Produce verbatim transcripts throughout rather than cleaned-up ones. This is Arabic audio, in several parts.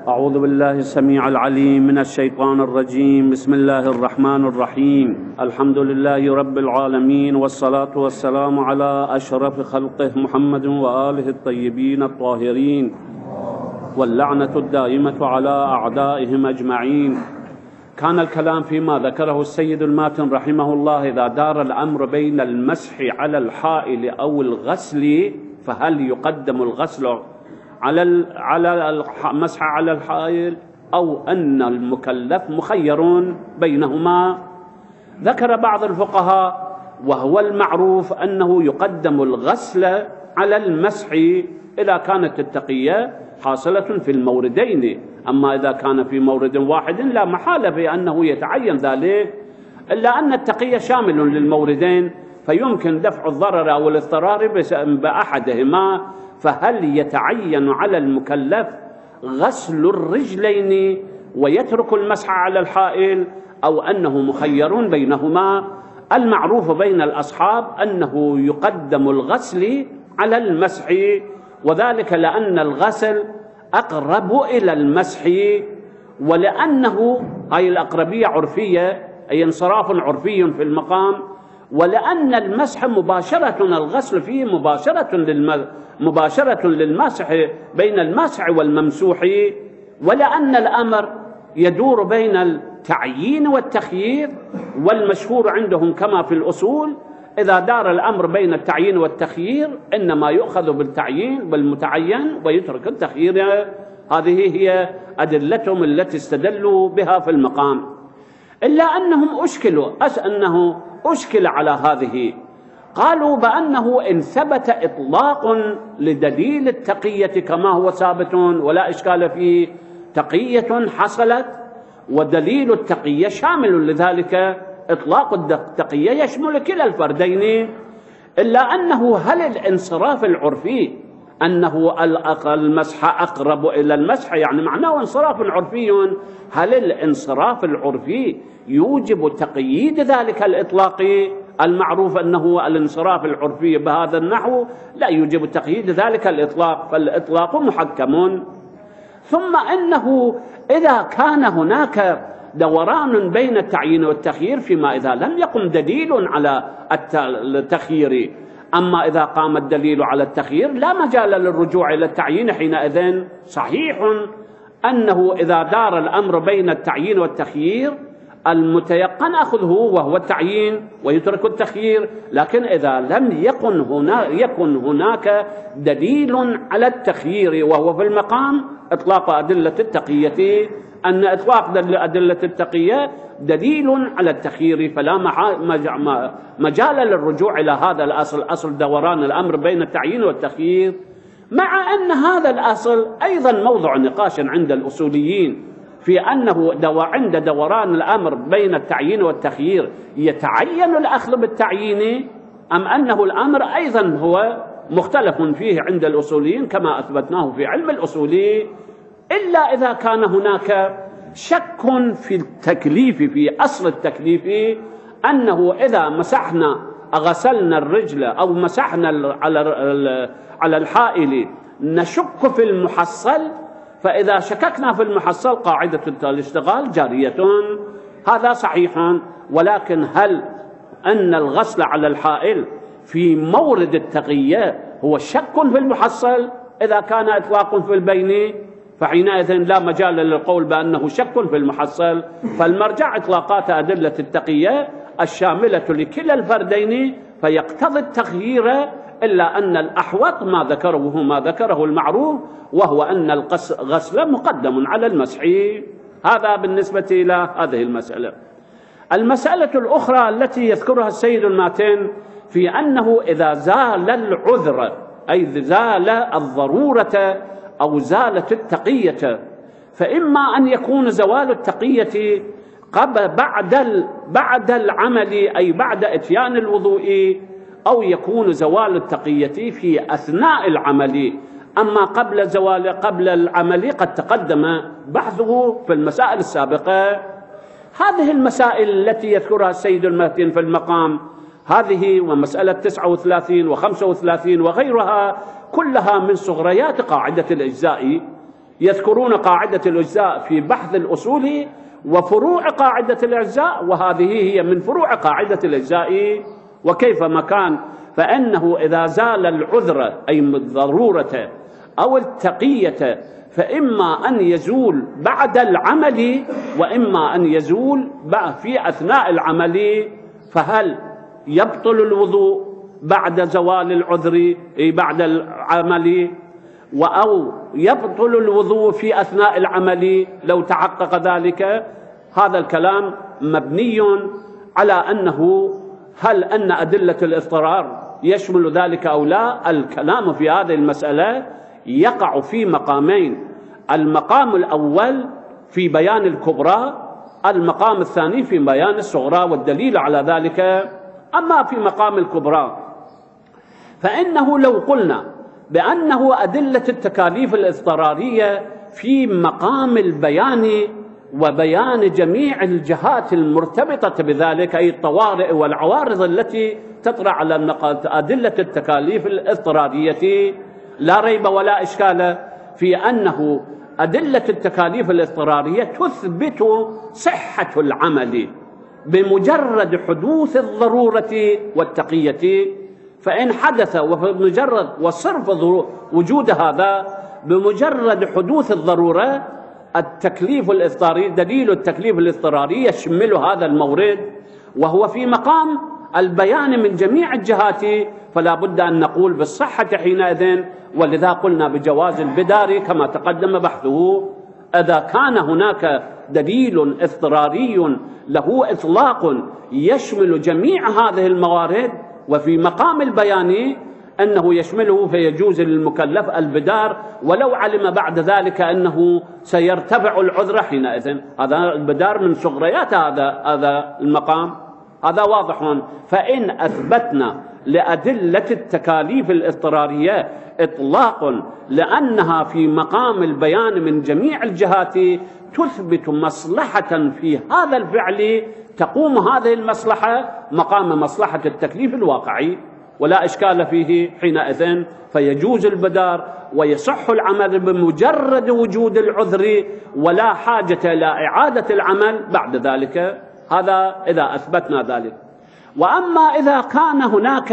أعوذ بالله السميع العليم من الشيطان الرجيم. بسم الله الرحمن الرحيم. الحمد لله رب العالمين، والصلاة والسلام على أشرف خلقه محمد وآله الطيبين الطاهرين، واللعنة الدائمة على أعدائهم أجمعين. كان الكلام فيما ذكره السيد الماتن رحمه الله: إذا دار الأمر بين المسح على الحائل أو الغسل، فهل يقدم الغسل على على المسح على الحائل، أو أن المكلف مخير بينهما؟ ذكر بعض الفقهاء وهو المعروف أنه يقدم الغسل على المسح إذا كانت التقية حاصلة في الموردين، أما إذا كان في مورد واحد لا محالة بأنه يتعين ذلك، إلا أن التقية شامل للموردين، فيمكن دفع الضرر أو الاضطرار بأحدهما. فهل يتعين على المكلف غسل الرجلين ويترك المسح على الحائل، أو أنه مخير بينهما؟ المعروف بين الأصحاب أنه يقدم الغسل على المسح، وذلك لأن الغسل أقرب إلى المسح، ولأنه هاي الأقربية عرفية، أي انصراف عرفي في المقام، ولأن المسح مباشرة، الغسل فيه مباشرة للم... مباشرة للمسح بين المسح والممسوح، ولأن الأمر يدور بين التعيين والتخيير، والمشهور عندهم كما في الأصول إذا دار الأمر بين التعيين والتخيير إنما يؤخذ بالتعيين بالمتعين ويترك التخيير. هذه هي أدلتهم التي استدلوا بها في المقام، إلا أنهم أشكلوا أس أنه أشكل على هذه. قالوا بأنه إن ثبت إطلاق لدليل التقية كما هو ثابت ولا إشكال فيه، تقية حصلت ودليل التقية شامل لذلك، إطلاق التقية يشمل كلا الفردين، إلا أنه هل الانصراف العرفي أنه المسح أقرب إلى المسح، يعني معناه انصراف عرفي، هل الانصراف العرفي يوجب تقييد ذلك الإطلاق؟ المعروف أنه الانصراف العرفي بهذا النحو لا يوجب تقييد ذلك الإطلاق، فالإطلاق محكم. ثم إنه إذا كان هناك دوران بين التعيين والتخيير فيما إذا لم يقم دليل على التخيير، أما إذا قام الدليل على التخيير لا مجال للرجوع إلى التعيين حينئذ. صحيح أنه إذا دار الأمر بين التعيين والتخيير المتيقن أخذه وهو التعيين ويترك التخيير، لكن إذا لم يكن هنا يكن هناك دليل على التخيير وهو في المقام إطلاق أدلة التقية، أن إطلاق أدلة التقية دليل على التخيير، فلا مجال للرجوع إلى هذا الأصل، أصل دوران الأمر بين التعيين والتخيير، مع أن هذا الأصل أيضا موضع نقاش عند الأصوليين في أنه دو عند دوران الأمر بين التعيين والتخيير يتعين الأخذ بالتعيين، أم أنه الأمر أيضا هو مختلف فيه عند الأصوليين كما أثبتناه في علم الأصول، إلا إذا كان هناك شك في التكليف، في أصل التكليف، أنه إذا مسحنا غسلنا الرجل أو مسحنا على على الحائل نشك في المحصل، فإذا شككنا في المحصل قاعدة الاشتغال جارية. هذا صحيح، ولكن هل أن الغسل على الحائل في مورد التقية هو شك في المحصل؟ إذا كان إطلاق في البين فحينئذ لا مجال للقول بأنه شك في المحصل، فالمرجع إطلاقات أدلة التقية الشاملة لكلا الفردين فيقتضي التغيير، إلا أن الأحوط ما ذكره ما ذكره المعروف، وهو أن الغسل مقدم على المسح. هذا بالنسبة إلى هذه المسألة. المسألة الأخرى التي يذكرها السيد الماتن في أنه إذا زال العذر، أي زال الضرورة أو زالت التقية، فإما أن يكون زوال التقية قبل بعد بعد العمل، أي بعد إتيان الوضوء، أو يكون زوال التقية في أثناء العمل. أما قبل زوال قبل العمل قد تقدم بحثه في المسائل السابقة. هذه المسائل التي يذكرها السيد الماتن في المقام، هذه ومسألة تسعة وثلاثين وخمسة وثلاثين وغيرها، كلها من صغريات قاعدة الإجزاء، يذكرون قاعدة الأجزاء في بحث الأصول وفروع قاعدة الأجزاء، وهذه هي من فروع قاعدة الأجزاء. وكيف ما كان فإنه إذا زال العذر أي الضرورة أو التقية فإما أن يزول بعد العمل وإما أن يزول في أثناء العمل. فهل يبطل الوضوء بعد زوال العذر بعد العمل، أو يبطل الوضوء في أثناء العمل لو تحقق ذلك؟ هذا الكلام مبني على أنه هل أن أدلة الاضطرار يشمل ذلك أو لا. الكلام في هذه المسألة يقع في مقامين: المقام الأول في بيان الكبرى، المقام الثاني في بيان الصغرى، والدليل على ذلك. أما في مقام الكبرى فإنه لو قلنا بأنه أدلة التكاليف الاضطرارية في مقام البيان وبيان جميع الجهات المرتبطة بذلك، أي الطوارئ والعوارض التي تطرأ على أدلة التكاليف الاضطرارية، لا ريب ولا إشكال في أنه أدلة التكاليف الاضطرارية تثبت صحة العمل بمجرد حدوث الضرورة والتقية. فإن حدث وبمجرد وصرف وجود هذا بمجرد حدوث الضرورة، التكليف الاضطراري دليل التكليف الاضطراري يشمل هذا المورد وهو في مقام البيان من جميع الجهات، فلا بد أن نقول بالصحة حينئذ. ولذا قلنا بجواز البدار كما تقدم بحثه. إذا كان هناك دليل اضطراري له إطلاق يشمل جميع هذه الموارد وفي مقام البيان أنه يشمله، فيجوز للمكلف البدار ولو علم بعد ذلك أنه سيرتفع العذر حينئذ. هذا البدار من صغريات هذا هذا المقام، هذا واضح. فإن أثبتنا لأدلة التكاليف الاضطرارية إطلاق لأنها في مقام البيان من جميع الجهات تثبت مصلحة في هذا الفعل، تقوم هذه المصلحة مقام مصلحة التكليف الواقعي ولا إشكال فيه حينئذ، فيجوز البدار ويصح العمل بمجرد وجود العذر ولا حاجة إلى إعادة العمل بعد ذلك. هذا إذا أثبتنا ذلك. وأما إذا كان هناك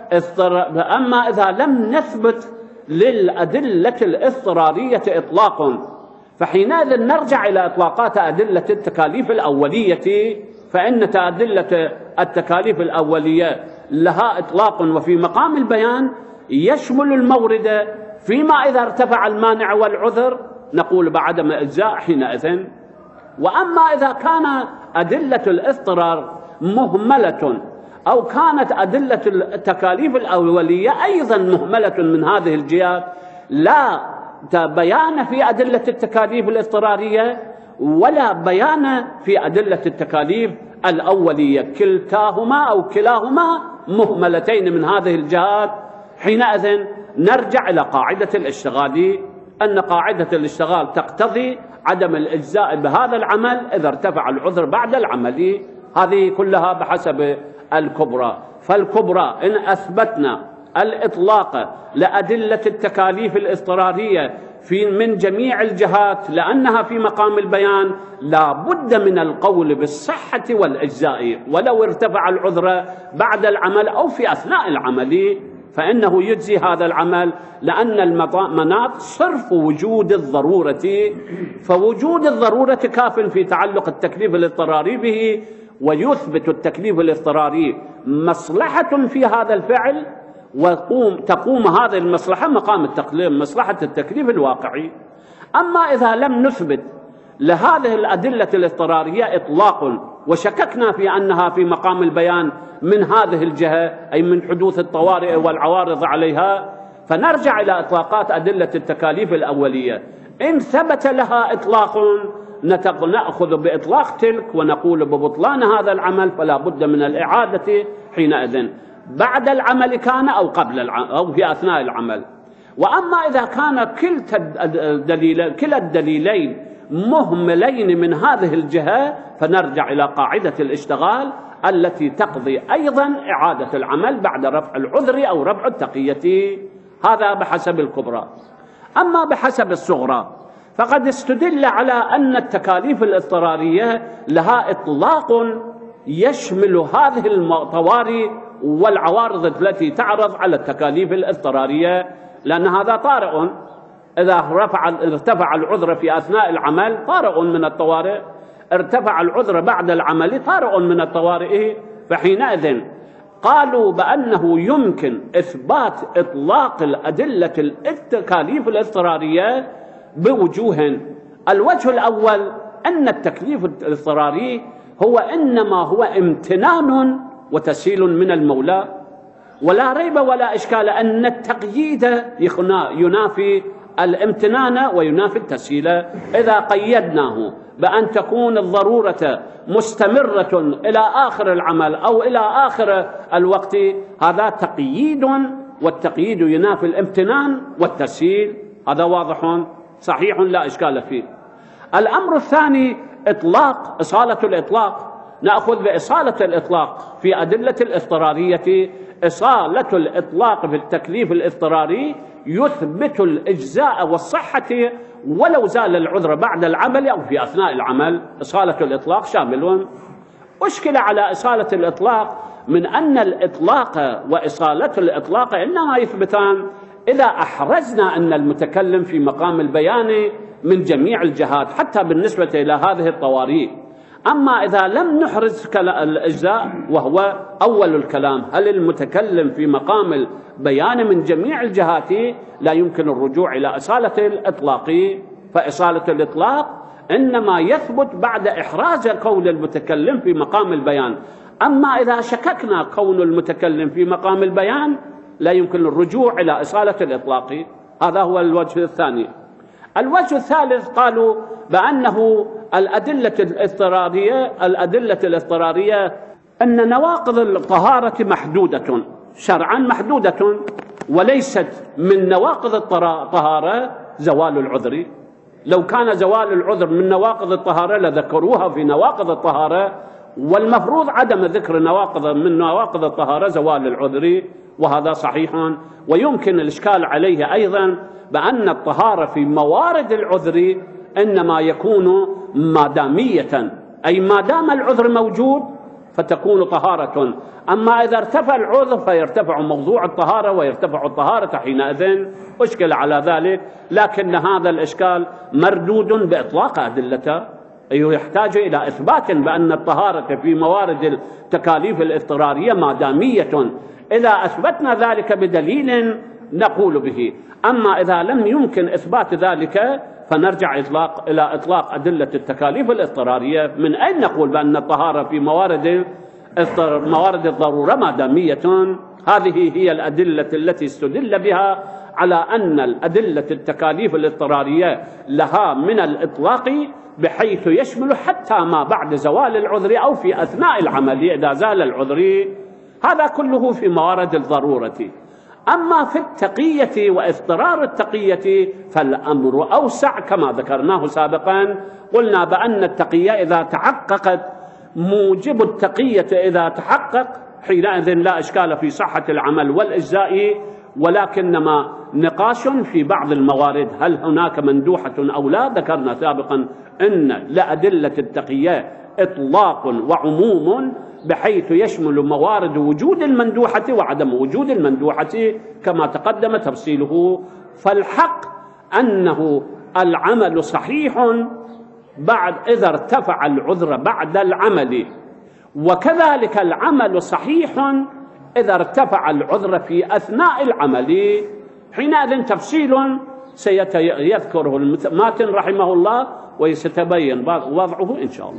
أما إذا لم نثبت للأدلة الاضطرارية إطلاق، فحينئذ نرجع إلى إطلاقات أدلة التكاليف الأولية. فإن أدلة التكاليف الأولية لها إطلاق وفي مقام البيان يشمل المورد، فيما إذا ارتفع المانع والعذر نقول بعدم إجزاء حينئذ. وأما إذا كان أدلة الاضطرار مهملة أو كانت أدلة التكاليف الأولية أيضا مهملة من هذه الجهات، لا بيان في أدلة التكاليف الاضطرارية ولا بيان في أدلة التكاليف الأولية، كلتاهما أو كلاهما مهملتين من هذه الجهات، حينئذ نرجع إلى قاعدة الاشتغال، أن قاعدة الاشتغال تقتضي عدم الإجزاء بهذا العمل إذا ارتفع العذر بعد العمل. هذه كلها بحسب الكبرى. فالكبرى إن أثبتنا الإطلاق لأدلة التكاليف الاضطرارية في من جميع الجهات لأنها في مقام البيان، لا بد من القول بالصحة والإجزاء ولو ارتفع العذر بعد العمل أو في أثناء العمل، فإنه يجزي هذا العمل، لأن المناط صرف وجود الضرورة، فوجود الضرورة كاف في تعلق التكليف الاضطراري به، ويثبت التكليف الاضطراري مصلحة في هذا الفعل وتقوم هذه المصلحة مقام التكليف مصلحة التكليف الواقعي. أما إذا لم نثبت لهذه الأدلة الاضطرارية إطلاق وشككنا في أنها في مقام البيان من هذه الجهة أي من حدوث الطوارئ والعوارض عليها، فنرجع إلى إطلاقات أدلة التكاليف الأولية. إن ثبت لها إطلاق نأخذ بإطلاق تلك ونقول ببطلان هذا العمل، فلا بد من الإعادة حينئذ بعد العمل كان أو قبل العمل أو في أثناء العمل. وأما إذا كان كلتا الدليلين كلا الدليلين مهملين من هذه الجهة، فنرجع إلى قاعدة الاشتغال التي تقضي أيضا إعادة العمل بعد رفع العذر أو رفع التقية. هذا بحسب الكبرى. أما بحسب الصغرى فقد استدل على أن التكاليف الاضطرارية لها إطلاق يشمل هذه الطوارئ والعوارض التي تعرض على التكاليف الاضطرارية، لأن هذا طارئ. إذا رفع ارتفع العذر في أثناء العمل طارئ من الطوارئ، ارتفع العذر بعد العمل طارئ من الطوارئ. فحينئذ قالوا بأنه يمكن إثبات إطلاق الأدلة التكاليف الاضطرارية بوجوه. الوجه الأول أن التكليف الاضطراري هو إنما هو امتنان وتسهيل من المولى، ولا ريب ولا إشكال أن التقييد ينافي الامتنان وينافي التسهيل. إذا قيدناه بأن تكون الضرورة مستمرة إلى آخر العمل أو إلى آخر الوقت، هذا تقييد، والتقييد ينافي الامتنان والتسهيل. هذا واضح صحيح لا إشكال فيه. الأمر الثاني إطلاق إصالة الإطلاق. نأخذ بإصالة الإطلاق في أدلة الاضطرارية. إصالة الإطلاق في التكليف الاضطراري يثبت الإجزاء والصحة ولو زال العذر بعد العمل أو في أثناء العمل. إصالة الإطلاق شامل. أشكل على إصالة الإطلاق من أن الإطلاق وإصالة الإطلاق إنما يثبتان إذا أحرزنا أن المتكلم في مقام البيان من جميع الجهات حتى بالنسبة إلى هذه الطوارئ. أما إذا لم نحرز الإجزاء وهو أول الكلام، هل المتكلم في مقام البيان من جميع الجهات، لا يمكن الرجوع إلى إصالة الإطلاق. فإصالة الإطلاق إنما يثبت بعد إحراز قول المتكلم في مقام البيان. أما إذا شككنا كون المتكلم في مقام البيان لا يمكن الرجوع إلى إصالة الإطلاق. هذا هو الوجه الثاني. الوجه الثالث قالوا بأنه الأدلة الاضطرارية الأدلة الاضطرارية أن نواقض الطهارة محدودة شرعا، محدودة، وليست من نواقض الطهارة زوال العذر. لو كان زوال العذر من نواقض الطهارة لذكروها في نواقض الطهارة، والمفروض عدم ذكر نواقض من نواقض الطهارة زوال العذر، وهذا صحيح. ويمكن الإشكال عليه أيضا بأن الطهارة في موارد العذر إنما يكون مادامية، أي ما دام العذر موجود فتكون طهارة. أما إذا ارتفع العذر فيرتفع موضوع الطهارة ويرتفع الطهارة حينئذ. أشكل على ذلك، لكن هذا الإشكال مردود بإطلاق أدلته. يحتاج إلى إثبات بأن الطهارة في موارد التكاليف الاضطرارية مادامية. إذا أثبتنا ذلك بدليل نقول به. أما إذا لم يمكن إثبات ذلك فنرجع إطلاق إلى إطلاق أدلة التكاليف الاضطرارية. من أين نقول بأن الطهارة في موارد موارد الضرورة مادامية؟ هذه هي الأدلة التي استدل بها على أن الأدلة التكاليف الاضطرارية لها من الإطلاق بحيث يشمل حتى ما بعد زوال العذر أو في أثناء العمل إذا زال العذر. هذا كله في موارد الضرورة. أما في التقية واضطرار التقية فالأمر أوسع كما ذكرناه سابقا. قلنا بأن التقية إذا تحققت موجب التقية إذا تحقق حينئذ لا إشكال في صحة العمل والإجزاء، ولكنما نقاش في بعض الموارد هل هناك مندوحة أو لا. ذكرنا سابقا أن لأدلة التقية إطلاق وعموم بحيث يشمل موارد وجود المندوحة وعدم وجود المندوحة كما تقدم تفصيله. فالحق أنه العمل صحيح بعد إذا ارتفع العذر بعد العمل، وكذلك العمل صحيح إذا ارتفع العذر في أثناء العمل. حينئذ تفصيل سيذكره الماتن رحمه الله وسيتبين وضعه إن شاء الله.